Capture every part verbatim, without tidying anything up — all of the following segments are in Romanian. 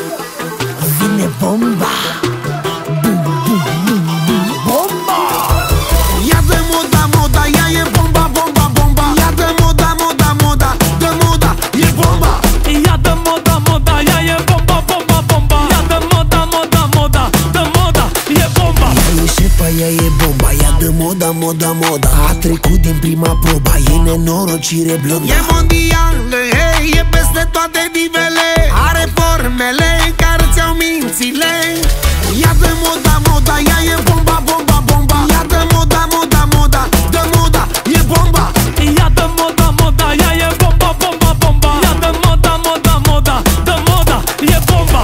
Vine bomba. Bum, bum, bum, bum, bomba. Ia de moda, moda, ea e bomba, bomba, bomba. Ia de moda, moda, moda, de moda, e bomba. Ia de moda, moda, ea e bomba, bomba, bomba. Ia de moda, moda, moda, de moda, e bomba. Ea e șefa, ea e bomba. Ia de moda, moda, moda. A trecut din prima proba. E nenorocire blondă. E mondială, hey, e peste toate nivele. Are formele care ți-au mințile. Ia de moda, moda, ea e bomba, bomba, bomba. Ia de moda, moda, moda, de moda, e bomba. Ia de moda, moda, ea e bomba, bomba, bomba. Ia de moda, moda, moda, de moda, e bomba.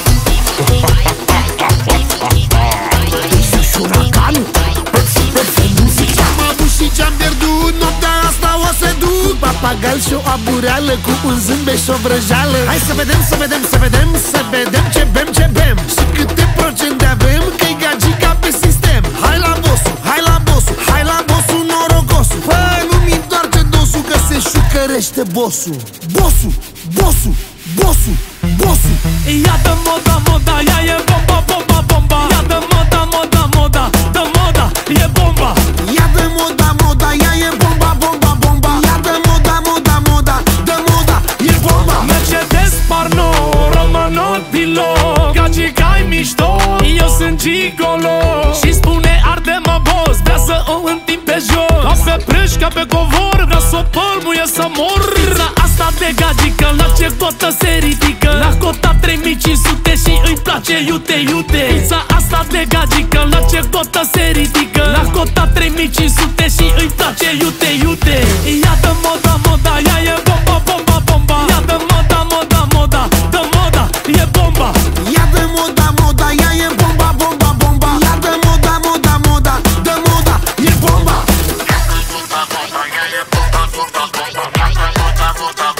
Ești șuracan? Am avut și ce-am pierdut, noaptea asta o să duc. Papagal și o abureală cu un zâmbet și o vrăjeală. Hai să vedem, să vedem, să vedem, să vedem ce bem, ce bem. Și câte procente avem, că-i gagica pe sistem. Hai la bossul, hai la bossul, hai la bossul norocosul. Bă, nu-mi întoarce dosul că se șucărește bossul. Bossul, bossul, bossul, bossul. Ia de moda, moda, ea e bomba, bomba, bomba. Ia de moda, moda, moda, de moda, e bomba. Ia de moda, moda, ea e bomba, bomba, bomba. Ia de moda, moda, moda, de moda, e bomba. Mercedes, Parno, Romano, pilot. Gagica-i mișto, eu sunt gigolo. Și spune arde-mă boss, vrea să o întind pe jos. Ca pe prâș, ca pe covor, vrea să o pălmuie să mor. Pizza asta de gagică, la ce cotă se ridică? La cota trei mii cinci sute și îi place iute, iute. Pizza asta de gagică, la ce cotă se ridică? La cota trei mii cinci sute și îi place iute, iute. Ia de moda, moda, ea e bomba, bomba, bomba. Ia de moda, moda, moda, de moda, e bomba. Ia de moda, moda, ea e bomba, bomba, bomba. Ia de moda, moda, moda, de moda, e bomba. Ia de moda, moda, ea e bomba, bomba, bomba. Ia de moda, moda,